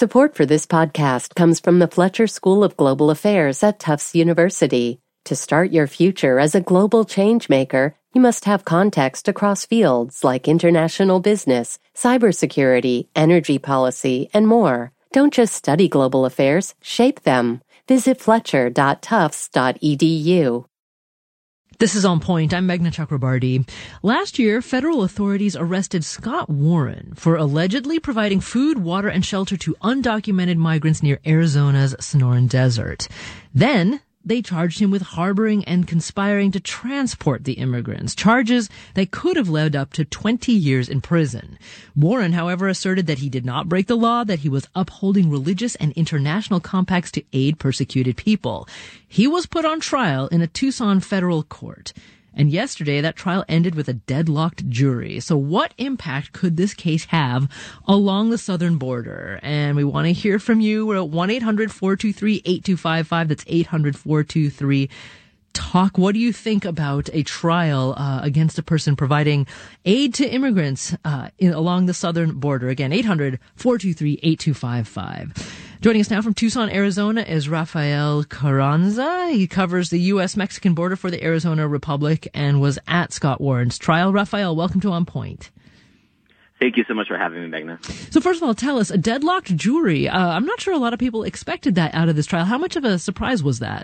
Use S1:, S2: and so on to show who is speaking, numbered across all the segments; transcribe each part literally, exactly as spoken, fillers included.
S1: Support for this podcast comes from the Fletcher School of Global Affairs at Tufts University. To start your future as a global changemaker, you must have context across fields like international business, cybersecurity, energy policy, and more. Don't just study global affairs, shape them. Visit fletcher dot tufts dot e d u.
S2: This is On Point. I'm Meghna Chakrabarti. Last year, federal authorities arrested Scott Warren for allegedly providing food, water, and shelter to undocumented migrants near Arizona's Sonoran Desert. Then, they charged him with harboring and conspiring to transport the immigrants, charges that could have led up to twenty years in prison. Warren, however, asserted that he did not break the law, that he was upholding religious and international compacts to aid persecuted people. He was put on trial in a Tucson federal court. And yesterday, that trial ended with a deadlocked jury. So what impact could this case have along the southern border? And we want to hear from you. We're at one eight hundred four two three eight two five five. That's eight hundred four two three talk. What do you think about a trial uh, against a person providing aid to immigrants uh, in, along the southern border? Again, eight hundred four two three eight two five five. Joining us now from Tucson, Arizona is Rafael Carranza. He covers the U S Mexican border for the Arizona Republic and was at Scott Warren's trial. Rafael, welcome to On Point.
S3: Thank you so much for having me, Meghna.
S2: So first of all, tell us, a deadlocked jury. Uh, I'm not sure a lot of people expected that out of this trial. How much of a surprise was that?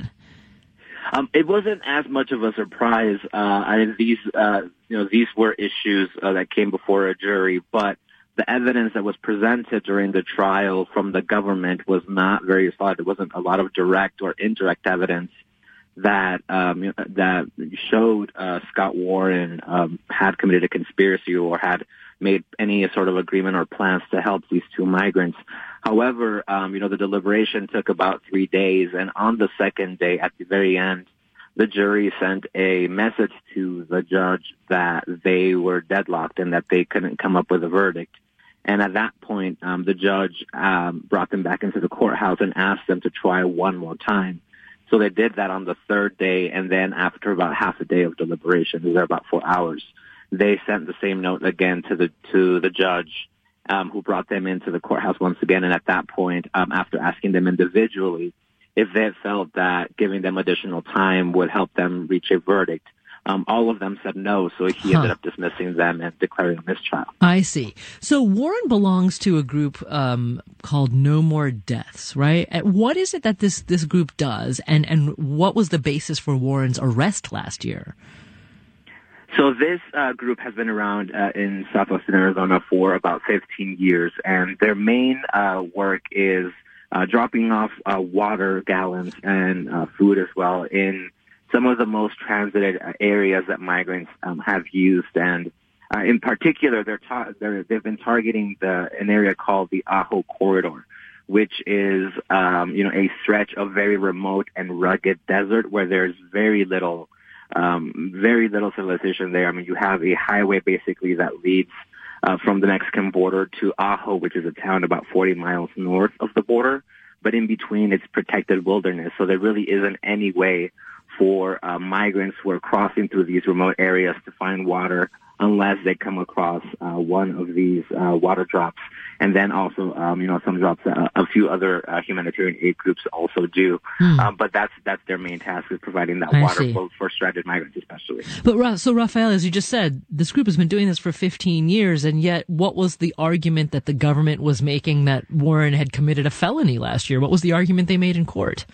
S3: Um, it wasn't as much of a surprise. Uh, I mean, these, uh, you know, these were issues uh, that came before a jury, but the evidence that was presented during the trial from the government was not very solid. There wasn't a lot of direct or indirect evidence that um, that showed uh, Scott Warren um, had committed a conspiracy or had made any sort of agreement or plans to help these two migrants. However, um, you know, the deliberation took about three days, and on the second day, at the very end, the jury sent a message to the judge that they were deadlocked and that they couldn't come up with a verdict. And at that point, um, the judge um, brought them back into the courthouse and asked them to try one more time. So they did that on the third day, and then after about half a day of deliberation, it was about four hours, they sent the same note again to the to the judge, um, who brought them into the courthouse once again. And at that point, um, after asking them individually if they felt that giving them additional time would help them reach a verdict, Um, all of them said no, so he
S2: huh.
S3: ended up dismissing them and declaring a mistrial.
S2: I see. So Warren belongs to a group um, called No More Deaths, right? And what is it that this, this group does, and, and what was the basis for Warren's arrest last year?
S3: So this uh, group has been around uh, in southwestern Arizona for about fifteen years, and their main uh, work is uh, dropping off uh, water gallons and uh, food as well in some of the most transited areas that migrants um, have used. And uh, in particular, they're, ta- they're they've been targeting the an area called the Ajo Corridor, which is um, you know a stretch of very remote and rugged desert where there's very little um, very little civilization there. I mean, you have a highway basically that leads uh, from the Mexican border to Ajo, which is a town about forty miles north of the border, but in between it's protected wilderness. So there really isn't any way for uh, migrants who are crossing through these remote areas to find water unless they come across uh, one of these uh, water drops. And then also, um, you know, some drops uh, a few other uh, humanitarian aid groups also do. Hmm. Um, but that's that's their main task, is providing that
S2: I
S3: water
S2: see.
S3: for, for stranded migrants especially.
S2: But so, Rafael, as you just said, this group has been doing this for fifteen years, and yet what was the argument that the government was making that Warren had committed a felony last year? What was the argument they made in court?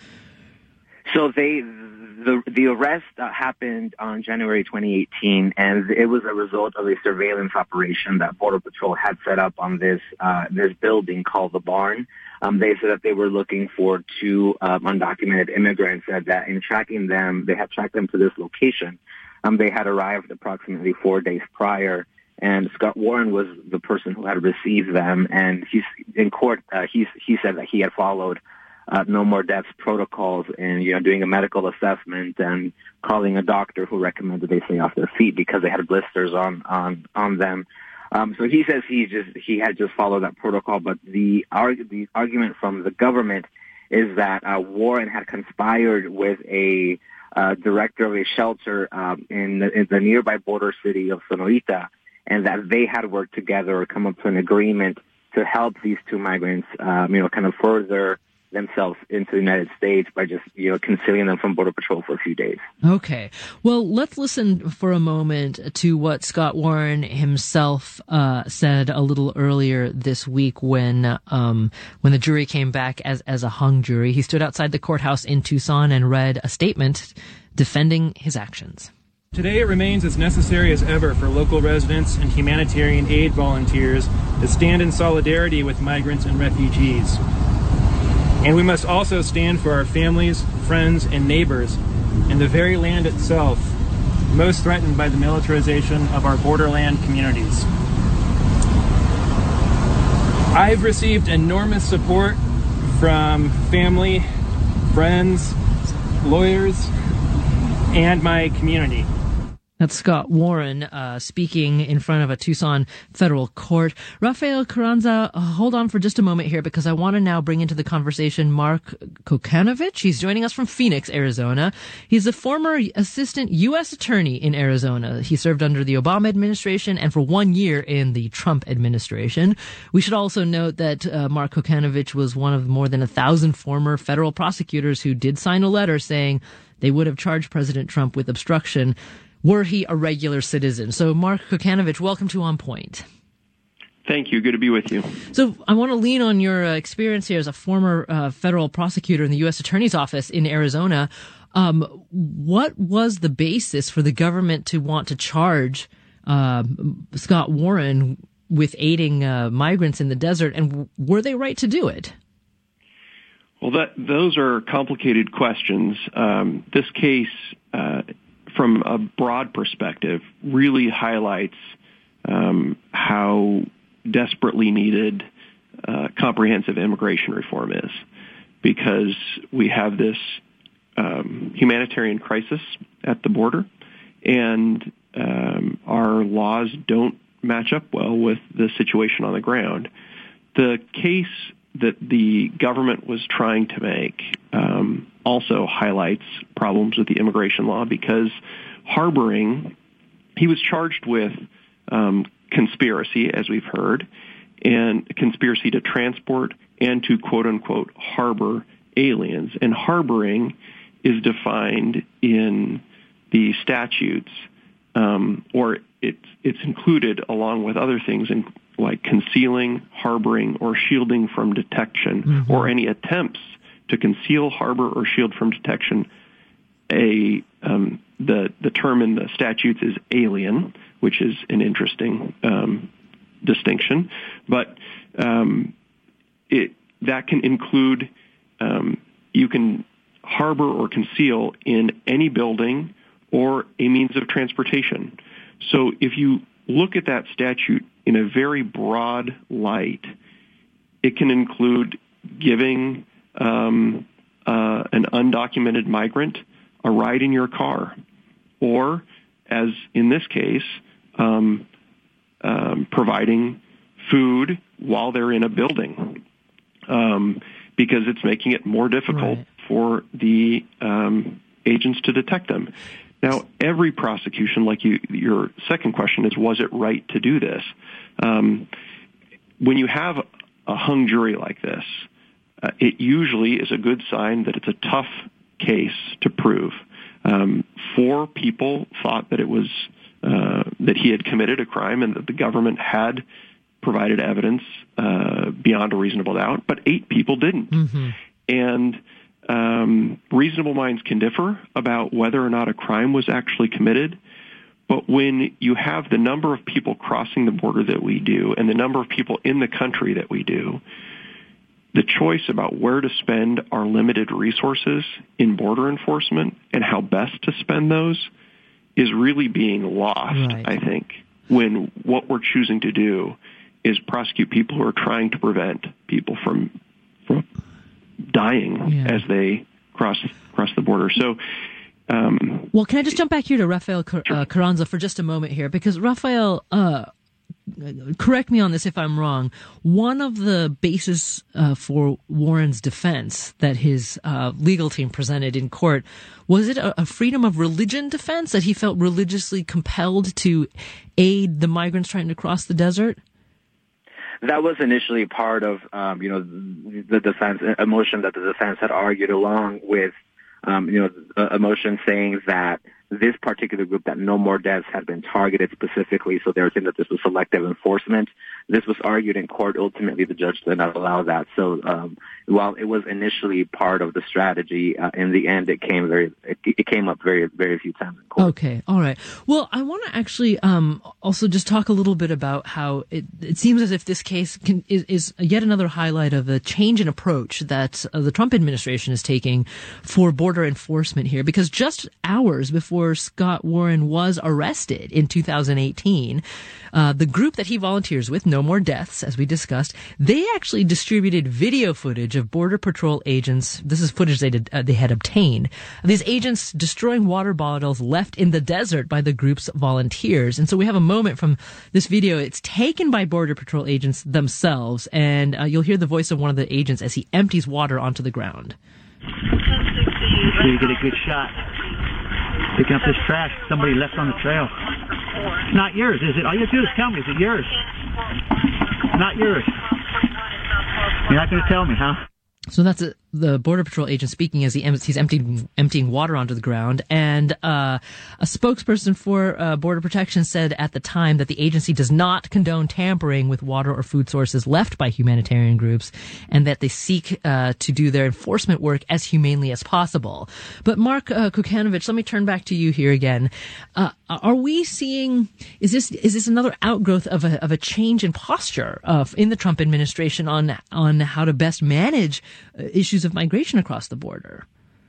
S3: So they... The, the arrest uh, happened on January twenty eighteen, and it was a result of a surveillance operation that Border Patrol had set up on this uh, this building called the Barn. Um, they said that they were looking for two um, undocumented immigrants, and that in tracking them, they had tracked them to this location. Um, they had arrived approximately four days prior, and Scott Warren was the person who had received them. And he's in court. Uh, he he said that he had followed Uh, No More Deaths protocols and, you know, doing a medical assessment and calling a doctor who recommended they stay off their feet because they had blisters on, on, on them. Um, so he says he just, he had just followed that protocol, but the, arg- the argument from the government is that, uh, Warren had conspired with a, uh, director of a shelter, um, in the, in the nearby border city of Sonorita, and that they had worked together or come up to an agreement to help these two migrants, um, you know, kind of further themselves into the United States by just, you know, concealing them from Border Patrol for a few days.
S2: Okay. Well, let's listen for a moment to what Scott Warren himself uh, said a little earlier this week when um, when the jury came back as, as a hung jury. He stood outside the courthouse in Tucson and read a statement defending his actions.
S4: Today it remains as necessary as ever for local residents and humanitarian aid volunteers to stand in solidarity with migrants and refugees. And we must also stand for our families, friends, and neighbors in the very land itself, most threatened by the militarization of our borderland communities. I've received enormous support from family, friends, lawyers, and my community.
S2: That's Scott Warren uh, speaking in front of a Tucson federal court. Rafael Carranza, uh, hold on for just a moment here because I want to now bring into the conversation Mark Kokanovich. He's joining us from Phoenix, Arizona. He's a former assistant U S attorney in Arizona. He served under the Obama administration and for one year in the Trump administration. We should also note that uh, Mark Kokanovich was one of more than a thousand former federal prosecutors who did sign a letter saying they would have charged President Trump with obstruction were he a regular citizen. So, Mark Kokanovich, welcome to On Point.
S5: Thank you. Good to be with you.
S2: So I want to lean on your uh, experience here as a former uh, federal prosecutor in the U S Attorney's Office in Arizona. Um, what was the basis for the government to want to charge uh, Scott Warren with aiding uh, migrants in the desert, and were they right to do it?
S5: Well, that, those are complicated questions. Um, this case, uh, from a broad perspective, really highlights um, how desperately needed uh, comprehensive immigration reform is, because we have this um, humanitarian crisis at the border, and um, our laws don't match up well with the situation on the ground. The case that the government was trying to make um, also highlights problems with the immigration law, because harboring, he was charged with um, conspiracy, as we've heard, and conspiracy to transport and to quote-unquote harbor aliens. And harboring is defined in the statutes, um, or it's, it's included along with other things in like concealing, harboring, or shielding from detection, mm-hmm. or any attempts to conceal, harbor, or shield from detection. A um, the the term in the statutes is alien, which is an interesting um, distinction, but um, it that can include um, you can harbor or conceal in any building or a means of transportation. So if you look at that statute in a very broad light, it can include giving um, uh, an undocumented migrant a ride in your car, or, as in this case, um, um, providing food while they're in a building, um, because it's making it more difficult right. for the um, agents to detect them. Now, every prosecution, like you, your second question is, was it right to do this? Um, when you have a hung jury like this, uh, it usually is a good sign that it's a tough case to prove. Um, four people thought that it was uh, that he had committed a crime and that the government had provided evidence uh, beyond a reasonable doubt, but eight people didn't. Mm-hmm. And Um, reasonable minds can differ about whether or not a crime was actually committed, but when you have the number of people crossing the border that we do and the number of people in the country that we do, the choice about where to spend our limited resources in border enforcement and how best to spend those is really being lost, right. I think, when what we're choosing to do is prosecute people who are trying to prevent people from from dying yeah. as they cross cross the border. So, um,
S2: well, can I just jump back here to Rafael Car-
S5: sure.
S2: uh, Carranza for just a moment here? Because Rafael, uh, correct me on this if I'm wrong. One of the bases uh, for Warren's defense that his uh, legal team presented in court, was it a, a freedom of religion defense, that he felt religiously compelled to aid the migrants trying to cross the desert?
S3: That was initially part of, um, you know, the defense, a motion that the defense had argued along with, um, you know, a, a motion saying that this particular group, that no more deaths, had been targeted specifically, so they were saying that this was selective enforcement. This was argued in court. Ultimately, the judge did not allow that. So um, while it was initially part of the strategy, uh, in the end, it came very, it, it came up very, very few times in court.
S2: Okay, all right. Well, I want to actually um, also just talk a little bit about how it, it seems as if this case can, is, is yet another highlight of a change in approach that uh, the Trump administration is taking for border enforcement here, because just hours before Scott Warren was arrested in two thousand eighteen, uh, the group that he volunteers with, No More Deaths, as we discussed, they actually distributed video footage of Border Patrol agents. This is footage they did, uh, they had obtained. These agents destroying water bottles left in the desert by the group's volunteers. And so we have a moment from this video. It's taken by Border Patrol agents themselves, and uh, you'll hear the voice of one of the agents as he empties water onto the ground.
S6: So you get a good shot. Picking up this trash somebody left on the trail. It's not yours, is it? All you have to do is tell me, is it yours? Not yours. You're not going to tell me, huh?
S2: So that's a, the Border Patrol agent speaking as he em- he's emptying, emptying water onto the ground. And uh, a spokesperson for uh, Border Protection said at the time that the agency does not condone tampering with water or food sources left by humanitarian groups, and that they seek uh, to do their enforcement work as humanely as possible. But Mark uh, Kukanovich, let me turn back to you here again. Uh, are we seeing, is this is this another outgrowth of a, of a change in posture of, in the Trump administration on on how to best manage uh, issues of migration across the border?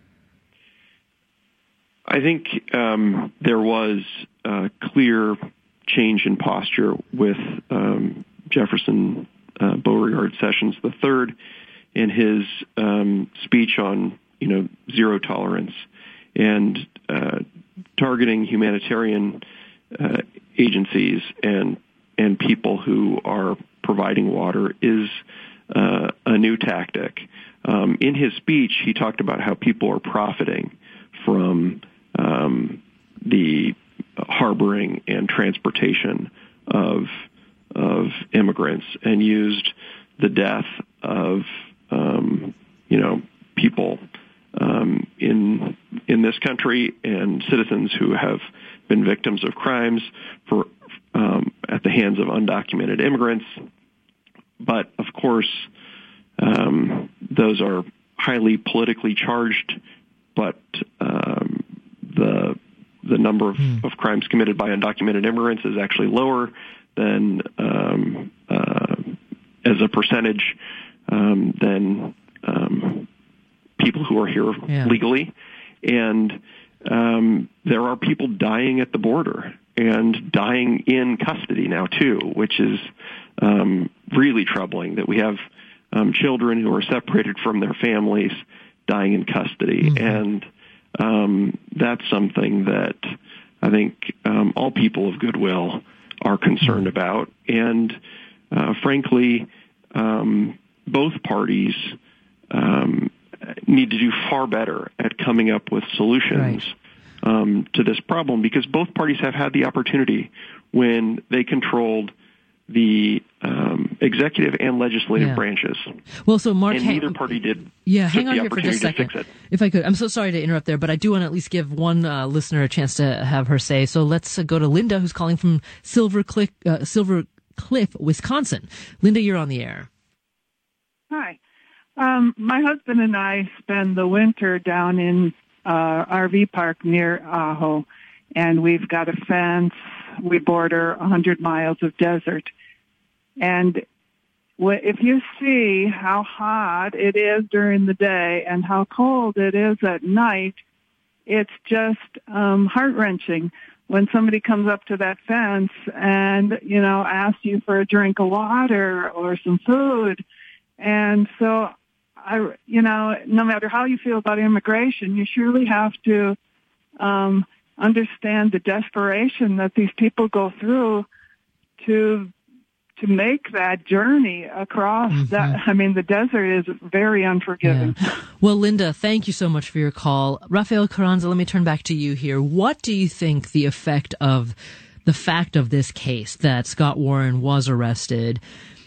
S5: I think um, there was a clear change in posture with um, Jefferson uh, Beauregard Sessions the third in his um, speech on, you know, zero tolerance and uh, targeting humanitarian uh, agencies and and people who are providing water is uh, a new tactic. Um, in his speech, he talked about how people are profiting from um, the harboring and transportation of of immigrants, and used the death of um, you know people um, in in this country and citizens who have been victims of crimes for um, at the hands of undocumented immigrants. But of course, um, those are highly politically charged. But um, the the number of, mm. of crimes committed by undocumented immigrants is actually lower than um, uh, as a percentage um, than um, people who are here yeah. legally. And um, there are people dying at the border and dying in custody now, too, which is um, really troubling, that we have um, children who are separated from their families dying in custody. Mm-hmm. And um, that's something that I think um, all people of goodwill are concerned mm-hmm. about. And uh, frankly, um, both parties um, need to do far better at coming up with solutions right. um, to this problem, because both parties have had the opportunity when they controlled the um, executive and legislative
S2: yeah.
S5: branches.
S2: Well, so Mark,
S5: and
S2: hang,
S5: neither party did.
S2: Yeah, hang on here for just a second,
S5: to
S2: if I could. I'm so sorry to interrupt there, but I do want to at least give one uh, listener a chance to have her say. So let's uh, go to Linda, who's calling from Silver Cliff, uh, Silver Cliff, Wisconsin. Linda, you're on the air.
S7: Hi. Um, my husband and I spend the winter down in uh, R V park near Ajo, and we've got a fence. We border one hundred miles of desert. And if you see how hot it is during the day and how cold it is at night, it's just um, heart-wrenching when somebody comes up to that fence and, you know, asks you for a drink of water or some food. And so, I, you know, no matter how you feel about immigration, you surely have to um, understand the desperation that these people go through to to make that journey across mm-hmm. that. I mean, the desert is very unforgiving.
S2: Yeah. Well, Linda, thank you so much for your call. Rafael Carranza, let me turn back to you here. What do you think the effect of the fact of this case, that Scott Warren was arrested,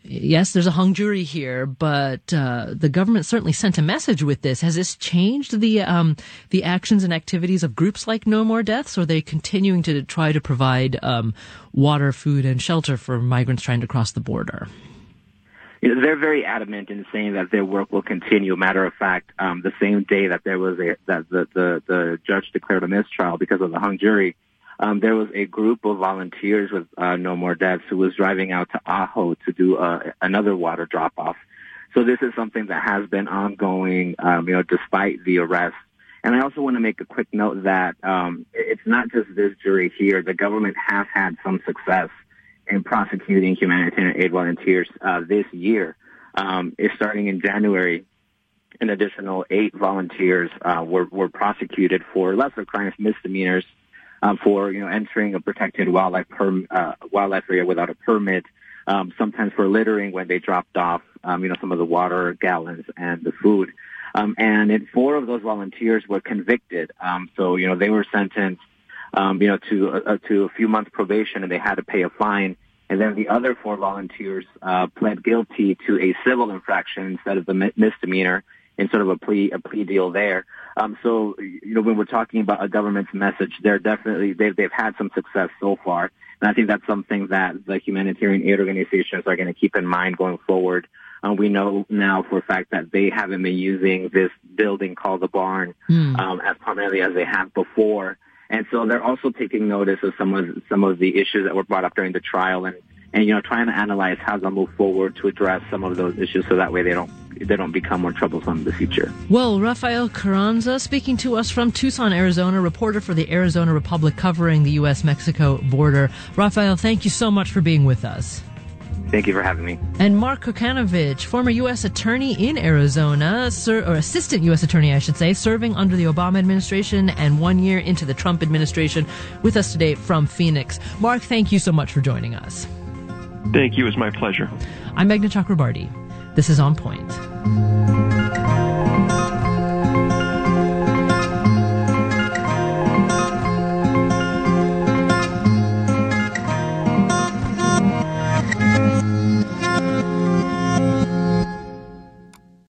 S2: yes, there's a hung jury here, but uh, the government certainly sent a message with this. Has this changed the um, the actions and activities of groups like No More Deaths, or are they continuing to try to provide um, water, food, and shelter for migrants trying to cross the border?
S3: You know, they're very adamant in saying that their work will continue. Matter of fact, um, the same day that there was a that the, the, the judge declared a mistrial because of the hung jury, um, there was a group of volunteers with uh, No More Deaths who was driving out to Ajo to do uh, another water drop-off. So this is something that has been ongoing, um, you know, despite the arrest. And I also want to make a quick note that um, it's not just this jury here. The government has had some success in prosecuting humanitarian aid volunteers uh, this year. Um, it's starting in January. An additional eight volunteers uh, were, were prosecuted for lesser crimes, misdemeanors, um, for you know entering a protected wildlife perm, uh, wildlife area without a permit. Um, sometimes for littering when they dropped off, um, you know, some of the water gallons and the food. Um, and it, four of those volunteers were convicted. Um, so you know they were sentenced. Um, you know, to uh, to a few months probation, and they had to pay a fine. And then the other four volunteers uh, pled guilty to a civil infraction instead of the mi- misdemeanor, in sort of a plea a plea deal there. Um, so, you know, when we're talking about a government's message, they're definitely they've they've had some success so far, and I think that's something that the humanitarian aid organizations are going to keep in mind going forward. Uh, we know now for a fact that they haven't been using this building called the barn mm. um, as prominently as they have before. And so they're also taking notice of some of some of the issues that were brought up during the trial, and, and you know trying to analyze how they'll move forward to address some of those issues, so that way they don't they don't become more troublesome in the future.
S2: Well, Rafael Carranza speaking to us from Tucson, Arizona, reporter for the Arizona Republic covering the U S Mexico border. Rafael, thank you so much for being with us.
S3: Thank you for having me.
S2: And Mark Kokanovich, former U S attorney in Arizona, sir, or assistant U S attorney, I should say, serving under the Obama administration and one year into the Trump administration, with us today from Phoenix. Mark, thank you so much for joining us.
S5: Thank you. It was my pleasure.
S2: I'm Meghna Chakrabarty. This is On Point.